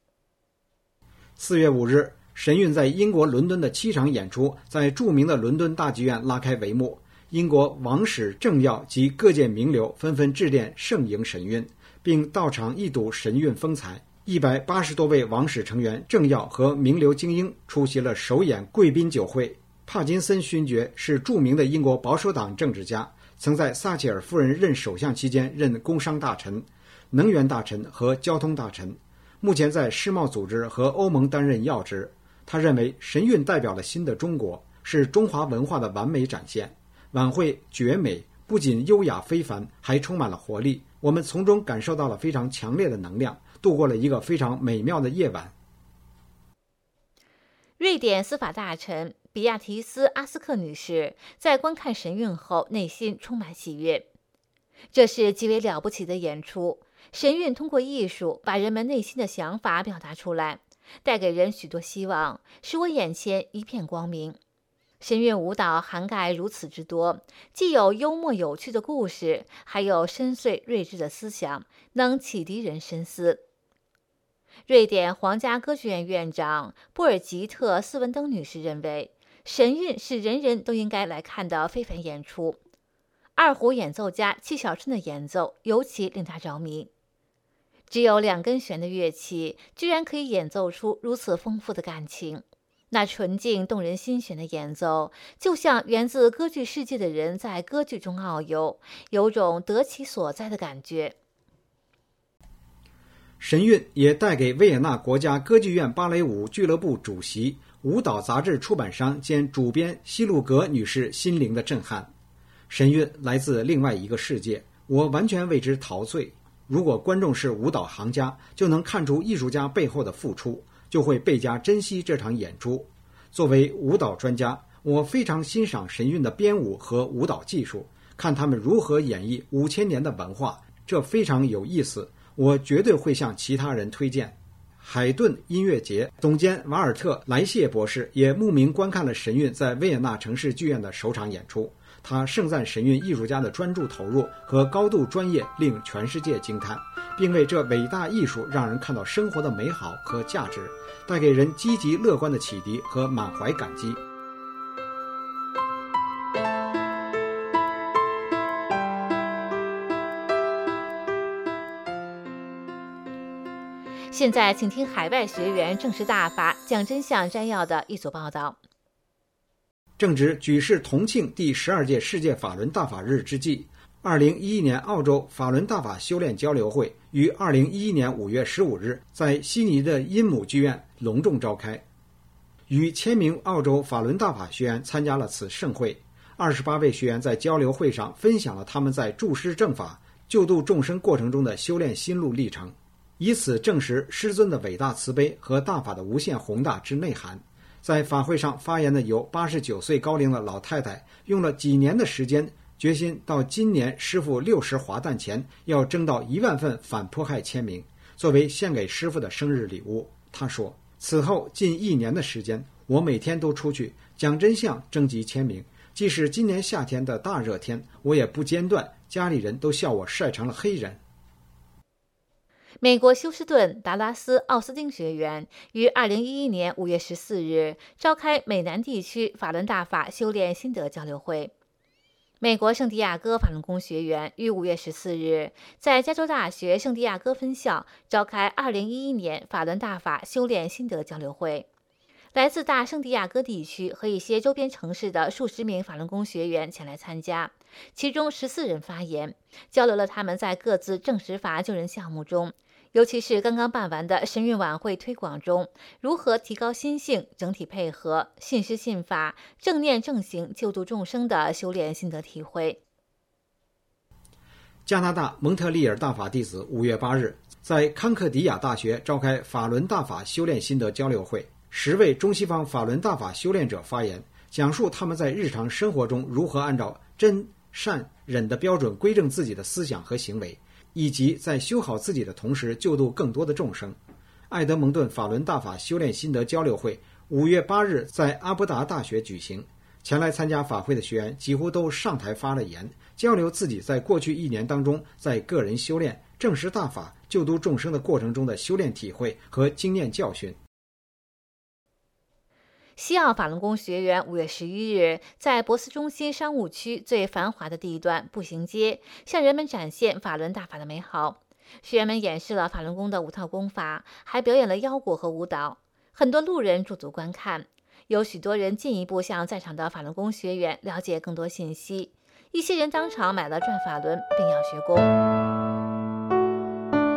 4月5日，神韵在英国伦敦的7场演出在著名的伦敦大剧院拉开帷幕。英国王室政要及各界名流纷纷致电盛迎神韵，并到场一睹神韵风采。180多位王室成员、政要和名流精英出席了首演贵宾酒会。帕金森勋爵是著名的英国保守党政治家，曾在撒切尔夫人任首相期间任工商大臣。 能源大臣和交通大臣，目前在世贸组织和欧盟担任要职。他认为神韵代表了新的中国，是中华文化的完美展现。晚会绝美，不仅优雅非凡，还充满了活力。我们从中感受到了非常强烈的能量，度过了一个非常美妙的夜晚。 瑞典司法大臣比亚提斯·阿斯克女士在观看神韵后，内心充满喜悦。这是极为了不起的演出。神韵通过艺术把人们内心的想法表达出来，带给人许多希望，使我眼前一片光明。神韵舞蹈涵盖如此之多，既有幽默有趣的故事，还有深邃睿智的思想，能启迪人深思。瑞典皇家歌剧院院长布尔吉特·斯文登女士认为，神韵是人人都应该来看的非凡演出。二胡演奏家戚小春的演奏尤其令他着迷。只有2根弦的乐器，居然可以演奏出如此丰富的感情。那纯净动人心弦的演奏，就像源自歌剧世界的人在歌剧中遨游，有种得其所在的感觉。 神韵也带给维也纳国家歌剧院芭蕾舞俱乐部主席、舞蹈杂志出版商兼主编希路格女士心灵的震撼。神韵来自另外一个世界，我完全为之陶醉。如果观众是舞蹈行家，就能看出艺术家背后的付出，就会倍加珍惜这场演出。作为舞蹈专家，我非常欣赏神韵的编舞和舞蹈技术，看他们如何演绎5000年的文化，这非常有意思。我绝对会向其他人推荐。海顿音乐节总监瓦尔特·莱谢博士也慕名观看了神韵在维也纳城市剧院的首场演出。他盛赞神韵艺术家的专注投入和高度专业令全世界惊叹，并为这伟大艺术让人看到生活的美好和价值，带给人积极乐观的启迪和满怀感激。 现在请听海外学员证实大法讲真相摘要的一组报道。 正值举世同庆第12届世界法轮大法日之际，2011年澳洲法轮大法修炼交流会于2011年5月15日在悉尼的阴姆剧院隆重召开。逾1000名澳洲法轮大法学员参加了此盛会，28位学员在交流会上分享了他们在注师正法、救度众生过程中的修炼心路历程，以此证实师尊的伟大慈悲和大法的无限宏大之内涵。在法会上发言的有89岁高龄的老太太，用了几年的时间，决心到今年师父60华诞前要征到1万份反迫害签名，作为献给师父的生日礼物。她说，此后近1年的时间，我每天都出去讲真相征集签名，即使今年夏天的大热天，我也不间断，家里人都笑我晒成了黑人。 美国休斯顿达拉斯奥斯汀学院于2011年5月14日召开美南地区法轮大法修炼心得交流会。美国圣地亚哥法轮功学院于5月14日在加州大学圣地亚哥分校召开2011年法轮大法修炼心得交流会。来自大圣地亚哥地区和一些周边城市的数十名法轮功学员前来参加，其中14人发言，交流了他们在各自证实法救人项目中，尤其是刚刚办完的神韵晚会推广中，如何提高心性、整体配合、信师信法、正念正行、救度众生的修炼心得体会。 加拿大蒙特利尔大法弟子5月8日在康克迪亚大学召开法轮大法修炼心得交流会，10位中西方法轮大法修炼者发言，讲述他们在日常生活中如何按照真、善、忍的标准规正自己的思想和行为，以及在修好自己的同时救度更多的众生。埃德蒙顿法轮大法修炼心得交流会5月8日在阿布达大学举行，前来参加法会的学员几乎都上台发了言，交流自己在过去1年当中在个人修炼、证实大法、救度众生的过程中的修炼体会和经验教训。 西澳法轮功学员5月11日在博斯中心商务区最繁华的地段步行街，向人们展现法轮大法的美好。学员们演示了法轮功的5套功法，还表演了腰鼓和舞蹈。很多路人驻足观看，有许多人进一步向在场的法轮功学员了解更多信息。一些人当场买了转法轮，并要学功。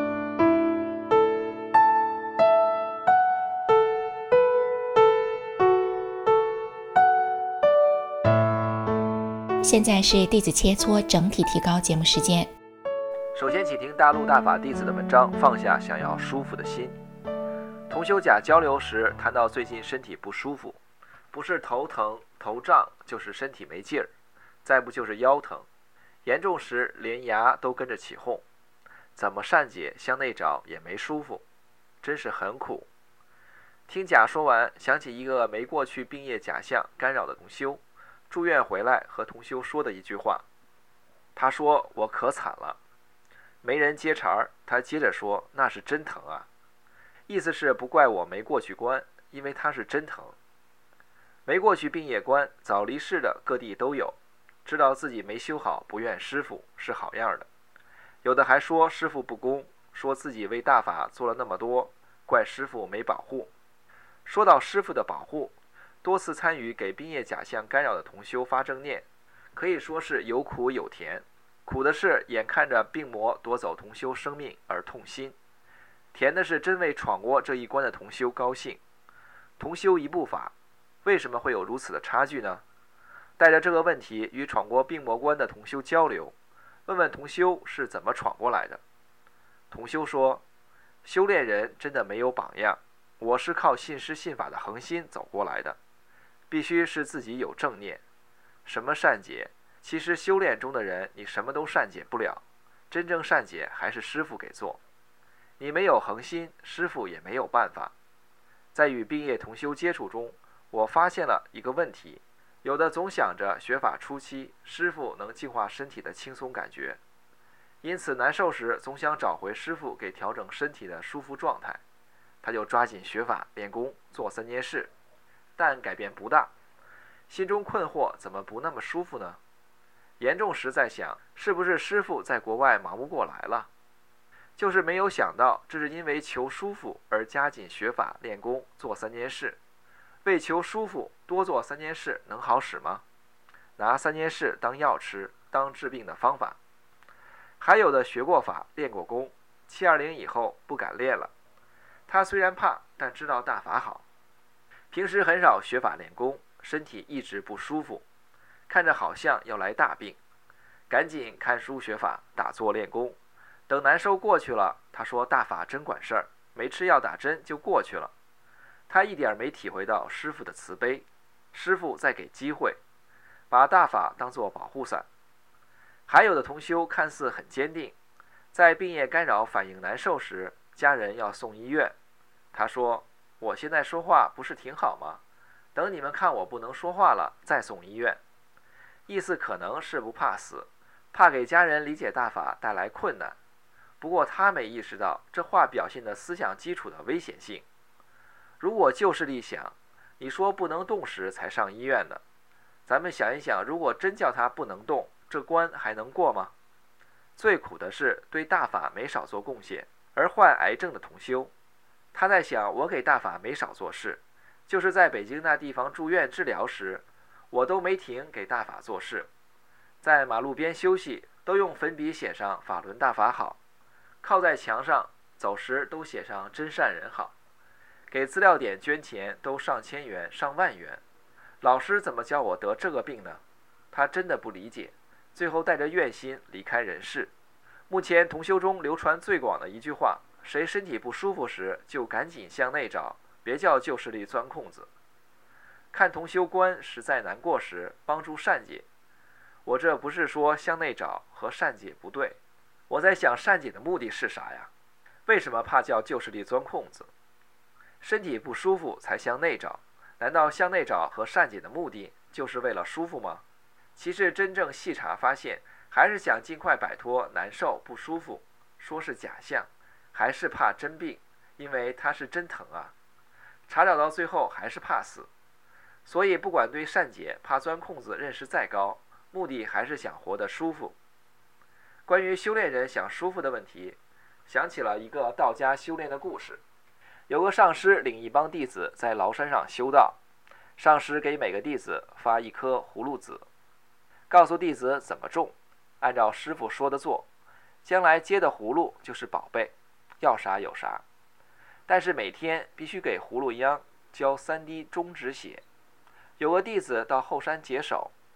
现在是弟子切磋整体提高节目时间。 首先请听大陆大法弟子的文章，放下想要舒服的心。同修甲交流时谈到最近身体不舒服，不是头疼头胀，就是身体没劲儿，再不就是腰疼，严重时连牙都跟着起哄，怎么善解向内找也没舒服，真是很苦。听甲说完，想起一个没过去病业假象干扰的同修，住院回来和同修说的一句话，他说我可惨了，没人接茬儿，他接着说那是真疼啊，意思是不怪我没过去关，因为他是真疼。没过去病业关，早离世的各地都有，知道自己没修好不怨师父是好样的，有的还说师父不公，说自己为大法做了那么多，怪师父没保护。说到师父的保护，多次参与给病业假象干扰的同修发正念，可以说是有苦有甜。苦的是眼看着病魔夺走同修生命而痛心，甜的是真为闯过这一关的同修高兴。同修一部法，为什么会有如此的差距呢？带着这个问题与闯过病魔关的同修交流，问问同修是怎么闯过来的。同修说，修炼人真的没有榜样，我是靠信师信法的恒心走过来的，必须是自己有正念。什么善解？其实修炼中的人你什么都善解不了，真正善解还是师父给做，你没有恒心，师父也没有办法。在与病业同修接触中，我发现了一个问题，有的总想着学法初期师父能净化身体的轻松感觉，因此难受时总想找回师父给调整身体的舒服状态，他就抓紧学法练功做3件事，但改变不大，心中困惑怎么不那么舒服呢？严重时在想，是不是师父在国外忙不过来了？就是没有想到，这是因为求舒服而加紧学法练功做3件事。为求舒服多做3件事能好使吗？拿3件事当药吃，当治病的方法。还有的学过法练过功，720以后不敢练了。他虽然怕，但知道大法好。平时很少学法练功，身体一直不舒服，看着好像要来大病，赶紧看书学法，打坐练功。等难受过去了，他说大法真管事儿，没吃药打针就过去了。他一点没体会到师父的慈悲，师父在给机会，把大法当作保护伞。还有的同修看似很坚定，在病业干扰反应难受时，家人要送医院。他说，我现在说话不是挺好吗？等你们看我不能说话了再送医院。意思可能是不怕死，怕给家人理解大法带来困难。不过他没意识到这话表现的思想基础的危险性。如果就事立想，你说不能动时才上医院的，咱们想一想，如果真叫他不能动，这关还能过吗？最苦的是对大法没少做贡献而患癌症的同修，他在想，我给大法没少做事，就是在北京那地方住院治疗时，我都没停给大法做事，在马路边休息都用粉笔写上法轮大法好，靠在墙上走时都写上真善人好，给资料点捐钱都上千元上万元。老师怎么教我得这个病呢？他真的不理解，最后带着怨心离开人世。目前同修中流传最广的一句话，谁身体不舒服时就赶紧向内找，别叫旧势力钻空子。看同修观实在难过时，帮助善解。我这不是说向内找和善解不对，我在想善解的目的是啥呀？为什么怕叫旧势力钻空子？身体不舒服才向内找，难道向内找和善解的目的就是为了舒服吗？其实真正细查发现，还是想尽快摆脱难受不舒服，说是假象，还是怕真病，因为它是真疼啊。查找到最后还是怕死，所以不管对善解怕钻空子认识再高，目的还是想活得舒服。关于修炼人想舒服的问题，想起了一个道家修炼的故事。有个上师领一帮弟子在崂山上修道，上师给每个弟子发一颗葫芦籽，告诉弟子怎么种，按照师傅说的做，将来接的葫芦就是宝贝，要啥有啥。但是每天必须给葫芦秧浇3滴中指血。有个弟子到后山解手，发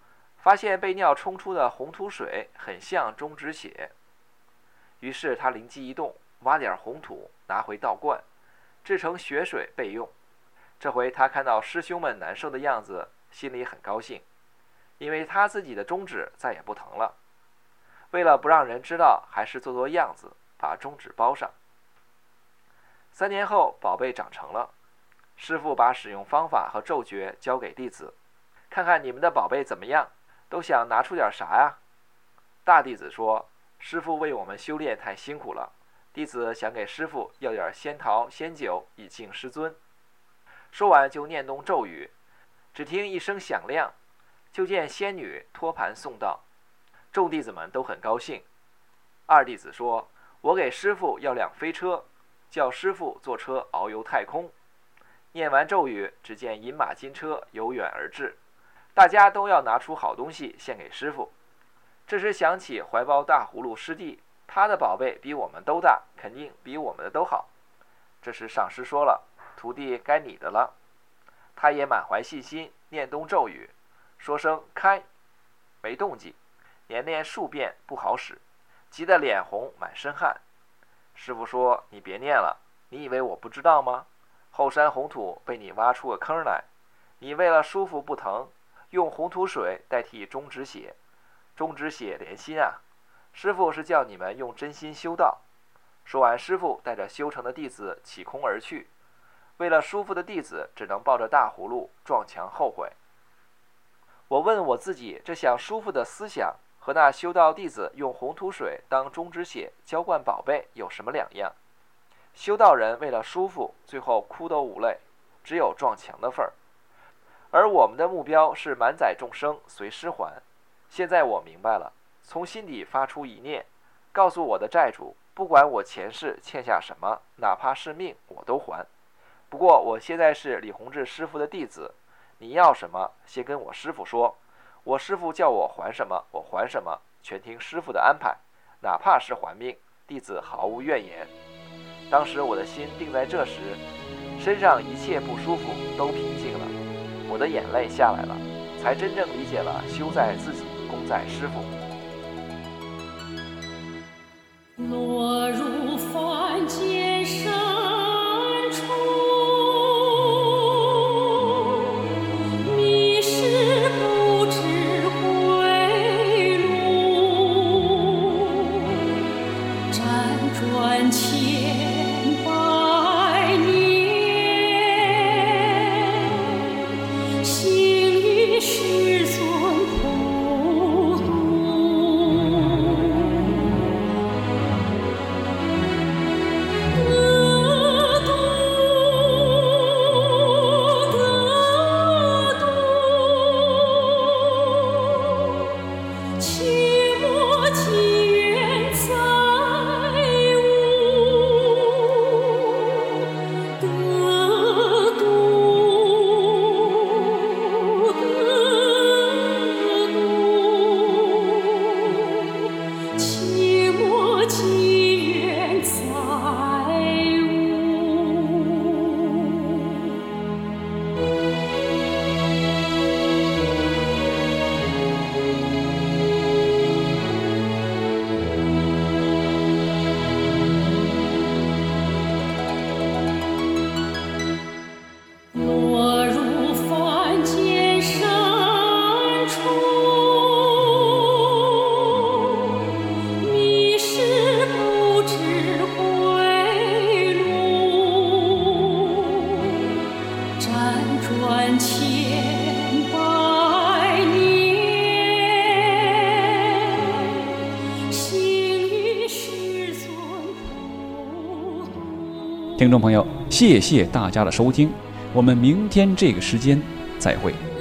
发现被尿冲出的红土水很像中指血，于是他灵机一动，挖点红土拿回道观，制成血水备用。这回他看到师兄们难受的样子，心里很高兴，因为他自己的中指再也不疼了。为了不让人知道，还是做做样子，把中指包上。3年后，宝贝长成了，师父把使用方法和咒诀交给弟子，看看你们的宝贝怎么样，都想拿出点啥呀？大弟子说，师父为我们修炼太辛苦了，弟子想给师父要点仙桃仙酒以敬师尊。说完就念动咒语，只听一声响亮，就见仙女托盘送到，众弟子们都很高兴。二弟子说，我给师父要辆飞车，叫师父坐车遨游太空。念完咒语，只见银马金车由远而至，大家都要拿出好东西献给师父。这时想起怀抱大葫芦师弟，他的宝贝比我们都大，肯定比我们的都好。这时上师说了，徒弟该你的了。他也满怀信心，念动咒语，说声开，没动静，连念数遍不好使，急得脸红满身汗。师父说，你别念了，你以为我不知道吗？后山红土被你挖出个坑来，你为了舒服不疼，用红土水代替中指血，中指血连心啊！师父是叫你们用真心修道。说完，师父带着修成的弟子起空而去。为了舒服的弟子只能抱着大葫芦撞墙后悔。我问我自己，这想舒服的思想和那修道弟子用红土水当中指血浇灌宝贝有什么两样？修道人为了舒服，最后哭都无泪，只有撞墙的份儿。而我们的目标是满载众生随师还。现在我明白了，从心底发出一念，告诉我的债主，不管我前世欠下什么，哪怕是命我都还。不过我现在是李洪志师傅的弟子，你要什么先跟我师傅说，我师傅叫我还什么我还什么，全听师傅的安排，哪怕是还命，弟子毫无怨言。当时我的心定在这时，身上一切不舒服都平静了，我的眼泪下来了，才真正理解了修在自己，功在师傅。 落入凡间深处，迷失不知归路，辗转千百年，行于师尊普渡。 听众朋友，谢谢大家的收听，我们明天这个时间再会。